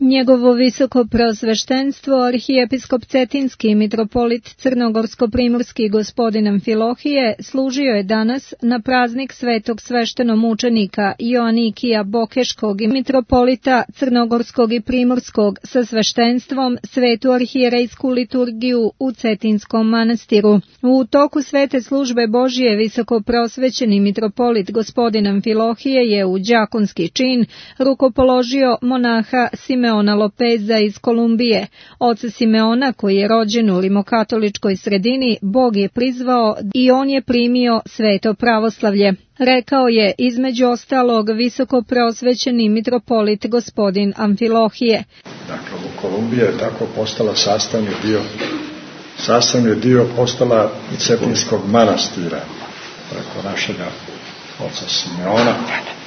Njegovo visoko preosveštenstvo, arhijepiskop Cetinski i mitropolit Crnogorsko-primorski gospodin Amfilohije, služio je danas na praznik svetog sveštenomučenika Joanikija Bokeškog i mitropolita Crnogorskog i Primorskog sa sveštenstvom svetu arhijerejsku liturgiju u Cetinskom manastiru. U toku svete službe Božije visoko preosvećeni mitropolit gospodin Amfilohije je u đakonski čin rukopoložio monaha Simeona Lopeza iz Kolumbije. Oca Simeona, koji je rođen u rimokatoličkoj sredini, Bog je prizvao i on je primio sveto pravoslavlje. Rekao je između ostalog visoko preosvećeni mitropolit gospodin Amfilohije. Dakle, Kolumbija je tako postala sastavni dio postala Cetinskog manastira preko našega oca Simeona.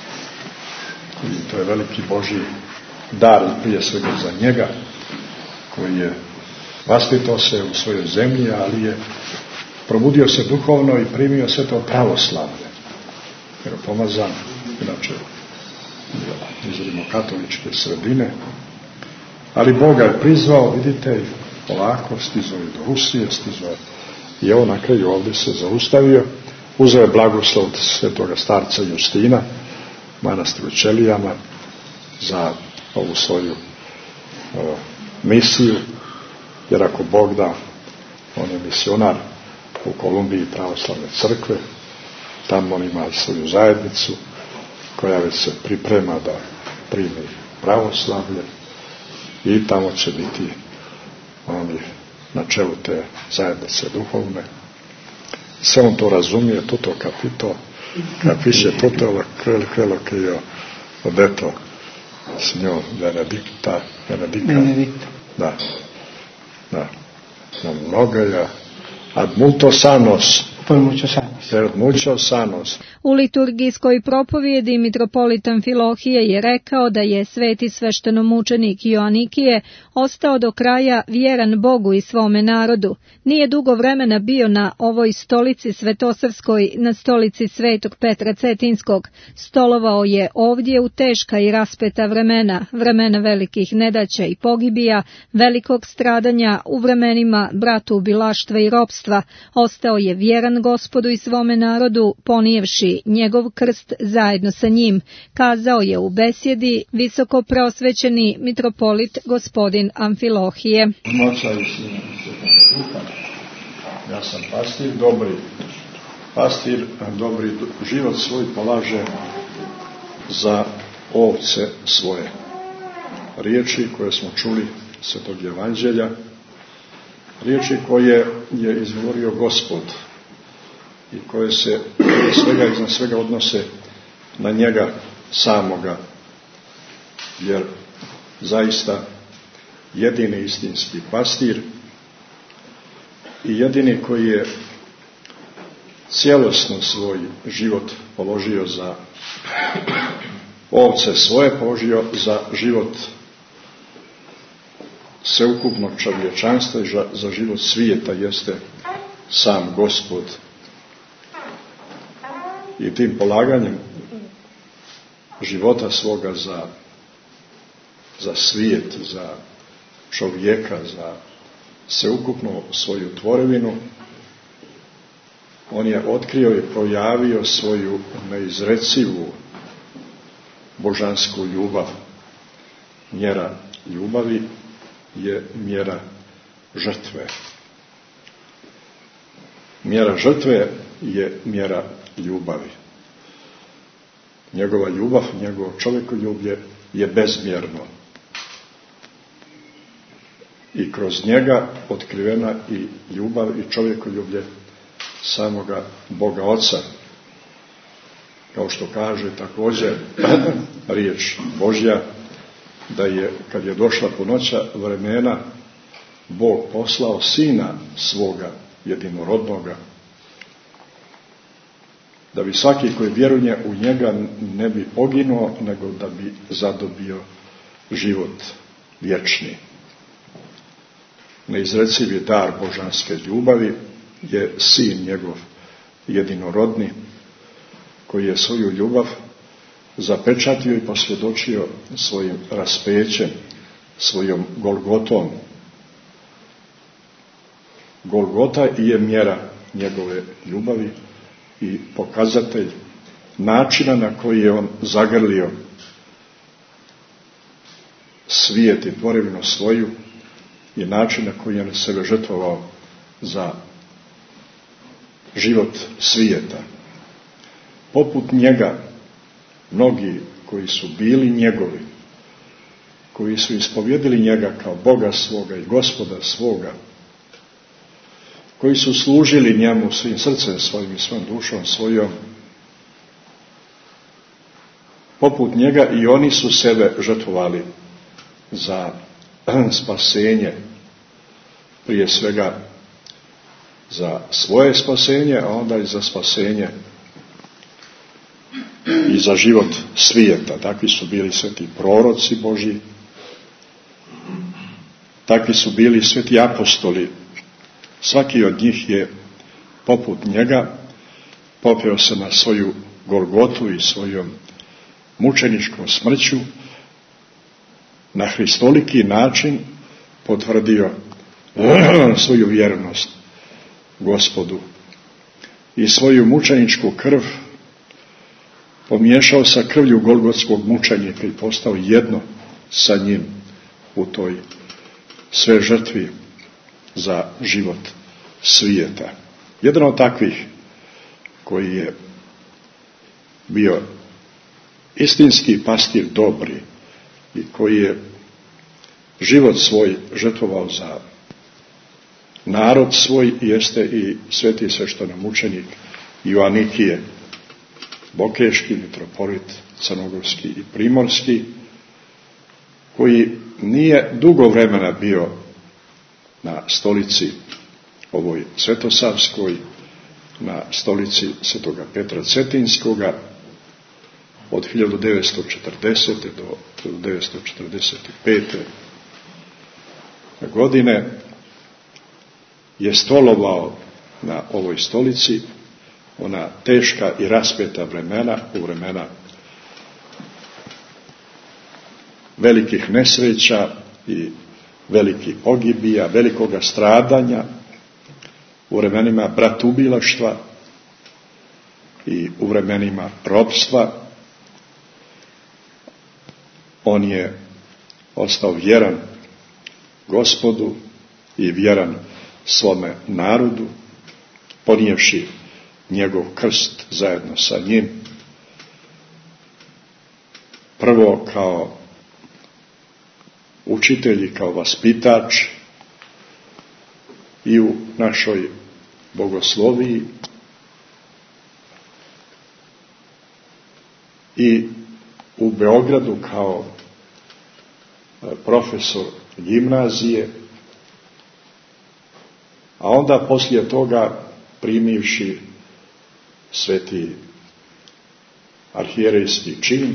I to je veliki Božji dar prije svega za njega, koji je vaspitao se u svojoj zemlji, ali je probudio se duhovno i primio sve to pravoslavlje. Jer je pomazan, inače iz rimokatoličke sredine, ali Boga je prizvao, vidite, polako stizao je do Rusije, stizao i evo na kraju ovdje se zaustavio, uzeo je blagoslov svetoga starca Justina, manastiru Ćelijama, za ovu svoju misiju, jer ako Bog da, on je misionar u Kolumbiji pravoslavne crkve, tamo on ima svoju zajednicu koja već se priprema da primi pravoslavlje i tamo će biti oni na čelu te zajednice duhovne. Sve on to razumije, tutto capito, capisce tutto quello che io ho detto, signor Benedicta. Da. Mnogoja ad multo sanos. U liturgijskoj propovjedi mitropolit Amfilohije je rekao da je sveti sveštenomučenik Joanikije ostao do kraja vjeran Bogu i svome narodu. Nije dugo vremena bio na ovoj stolici svetosavskoj, na stolici svetog Petra Cetinskog. Stolovao je ovdje u teška i raspeta vremena velikih nedaća i pogibija, velikog stradanja, u vremenima bratoubilaštva i ropstva. Ostao je vjeran Gospodu i svome narodu, ponijevši njegov krst zajedno sa njim, kazao je u besjedi visoko preosvećeni mitropolit gospodin Amfilohije. Oca i Sina i Svetoga Duha. Ja sam pastir dobri život svoj polaže za ovce svoje. Riječi koje smo čuli Svetog Evanđelja, riječi koje je izgovorio Gospod i koje se iznad svega odnose na njega samoga, jer zaista jedini istinski pastir i jedini koji je cijelosno svoj život položio za ovce svoje, položio za život sveukupnog čovječanstva i za život svijeta, jeste sam Gospod. I tim polaganjem života svoga za svijet, za čovjeka, za sveukupnu svoju tvorevinu, on je otkrio i projavio svoju neizrecivu božansku ljubav. Mjera ljubavi je mjera žrtve. Mjera žrtve je mjera ljubavi. Njegova ljubav, njegovo čovjekoljublje je bezmjerno. I kroz njega otkrivena i ljubav i čovjekoljublje samoga Boga Oca. Kao što kaže također riječ Božja, da je, kad je došla punoća vremena, Bog poslao Sina svoga jedinorodnoga, da bi svaki koji vjeruje u njega ne bi poginuo, nego da bi zadobio život vječni. Neizrecivi dar božanske ljubavi je Sin njegov jedinorodni, koji je svoju ljubav zapečatio i posvjedočio svojim raspećem svojom Golgotom. Golgota je mjera njegove ljubavi i pokazatelj načina na koji je on zagrlio svijet i tvorevinu svoju i način na koji je on sebe žrtvovao za život svijeta. Poput njega, mnogi koji su bili njegovi, koji su ispovjedili njega kao Boga svoga i Gospoda svoga, koji su služili njemu svim srcem svojim i svojom dušom svojom, poput njega i oni su sebe žrtvovali za spasenje, prije svega za svoje spasenje, a onda i za spasenje i za život svijeta. Takvi su bili sveti proroci Božji, takvi su bili sveti apostoli. Svaki od njih je poput njega popeo se na svoju Golgotu i svojom mučeničkom smrću, na hristoliki način potvrdio svoju vjernost Gospodu i svoju mučeničku krv pomiješao sa krvlju golgotskog mučenika i postao jedno sa njim u toj sve žrtvi za život svijeta. Jedan od takvih koji je bio istinski pastir dobri i koji je život svoj žrtvovao za narod svoj, jeste i sveti sveštenomučenik Joanikije, Bokeški mitropolit crnogorski i primorski, koji nije dugo vremena bio na stolici ovoj svetosavskoj, na stolici svetoga Petra Cetinskoga od 1940. do 1945. godine je stolovao na ovoj stolici ona teška i raspeta vremena, u vremena velikih nesreća i velikih pogibija, velikoga stradanja, u vremenima bratubilaštva i u vremenima ropstva. On je ostao vjeran Gospodu i vjeran svome narodu, ponijevši njegov krst zajedno sa njim, prvo kao učitelj i kao vaspitač i u našoj bogosloviji i u Beogradu kao profesor gimnazije, a onda poslije toga primivši sveti arhijerejski čin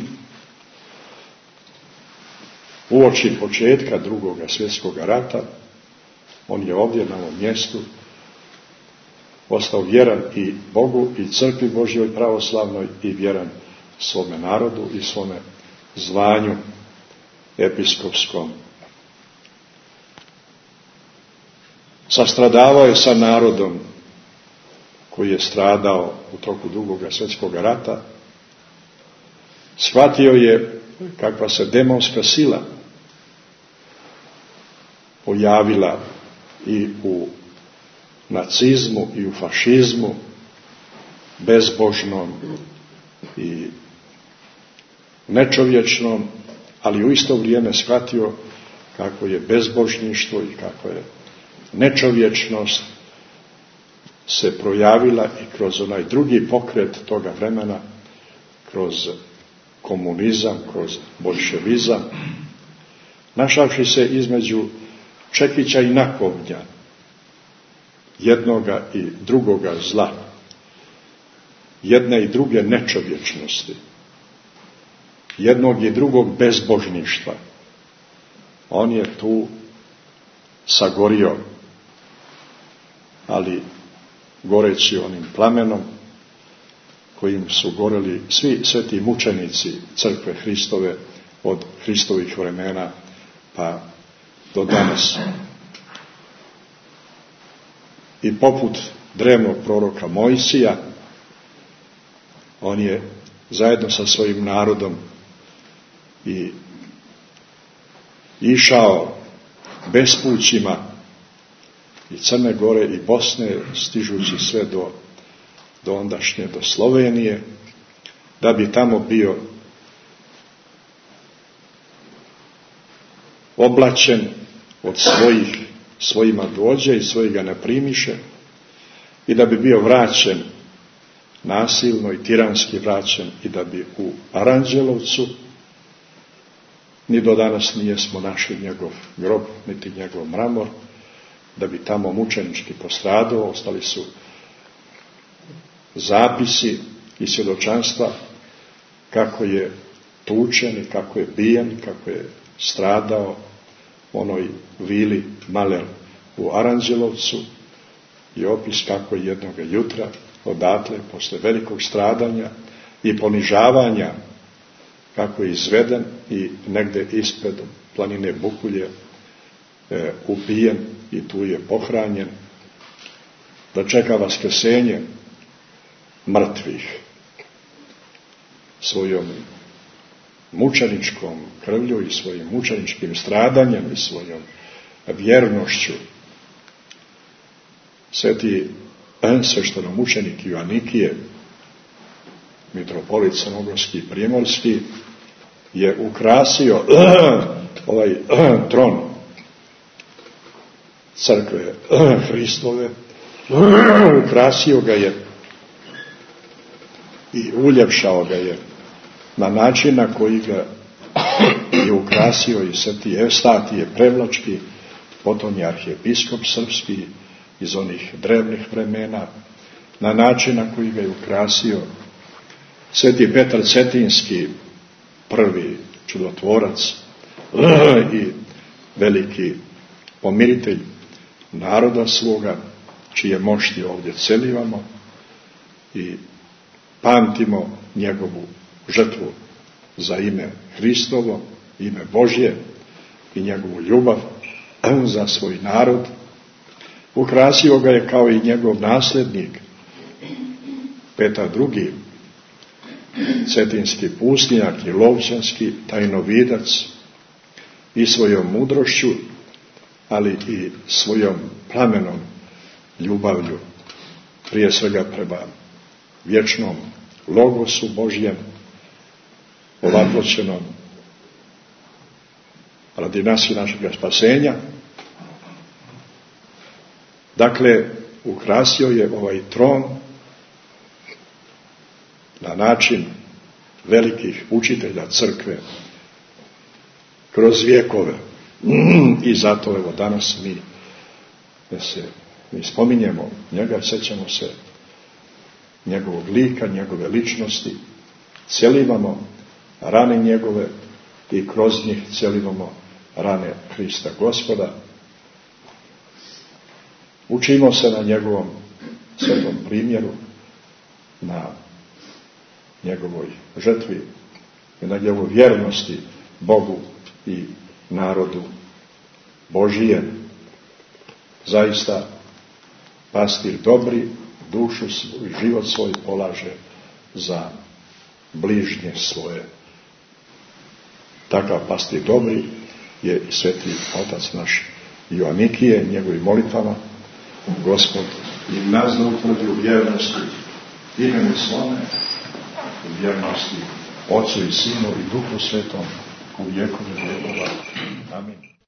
uoči početka Drugog svjetskog rata, on je ovdje na ovom mjestu ostao vjeran i Bogu i crkvi Božjoj pravoslavnoj i vjeran svome narodu i svome zvanju episkopskom. Sastradavao je sa narodom koji je stradao u toku Drugog svjetskog rata. Shvatio je kakva se demonska sila pojavila i u nacizmu i u fašizmu, bezbožnom i nečovječnom, ali u isto vrijeme shvatio kako je bezbožništvo i kako je nečovječnost se projavila i kroz onaj drugi pokret toga vremena, kroz komunizam, kroz boljševizam, našavši se između čekića i nakovnja, jednoga i drugoga zla, jedne i druge nečovječnosti, jednog i drugog bezbožništva. On je tu sagorio, ali goreći onim plamenom kojim su goreli svi sveti mučenici crkve Hristove od Hristovih vremena pa do danas. I poput drevnog proroka Mojsija, on je zajedno sa svojim narodom i išao bespućima i Crne Gore i Bosne, stižući sve do ondašnje, do Slovenije, da bi tamo bio oblačen od svojima dođe i svojih ga ne primiše i da bi bio vraćen nasilno i tiranski vraćen i da bi u Aranđelovcu, ni do danas nijesmo našli njegov grob, niti njegov mramor, da bi tamo mučenički postradao. Ostali su zapisi i svjedočanstva kako je tučen i kako je bijen i kako je stradao u onoj vili Maler u Aranđelovcu i opis kako je jednog jutra odatle, posle velikog stradanja i ponižavanja, kako je izveden i negde ispred planine Bukulje ubijen i tu je pohranjen, da čeka vaskrsenje mrtvih svojom mučeničkom krvlju i svojim mučeničkim stradanjem i svojom vjernošću. Sveti sveštenomučenik Joanikije, mitropolit crnogorski i primorski, je ukrasio ovaj tron crkve Hristove, ukrasio ga je i uljepšao ga je na način na koji ga je ukrasio i sveti Evstatije Prevlački, potom je arhijepiskop srpski iz onih drevnih vremena, na način na koji ga je ukrasio sveti Petar Cetinski, prvi čudotvorac i veliki pomiritelj naroda svoga, čije mošti ovdje celivamo i pamtimo njegovu žrtvu za ime Hristovo, ime Božje i njegovu ljubav za svoj narod. Ukrasio ga je kao i njegov nasljednik Petar II, cetinski pustinjak i lovčanski tajnovidac, i svojom mudrošću, ali i svojom plamenom ljubavlju, prije svega prema vječnom logosu Božjem, ovaploćenom radi nas i našega spasenja. Dakle, ukrasio je ovaj tron na način velikih učitelja crkve kroz vjekove. I zato evo danas mi spominjemo njega, sjećamo se njegovog lika, njegove ličnosti, celivamo rane njegove i kroz njih celivamo rane Hrista Gospoda. Učimo se na njegovom svetom primjeru, na njegovoj žrtvi i na njegovoj vjernosti Bogu i narodu Božijem. Zaista pastir dobri dušu i život svoj polaže za bližnje svoje. Takav pastir dobri je i sveti otac naš Joanikije, njegovim molitvama Gospod i nas da utvrdi u vjernosti imenu svome, u vjernosti Otcu i Sinu i Duhu Svetom u vjekove vjekova. Amin.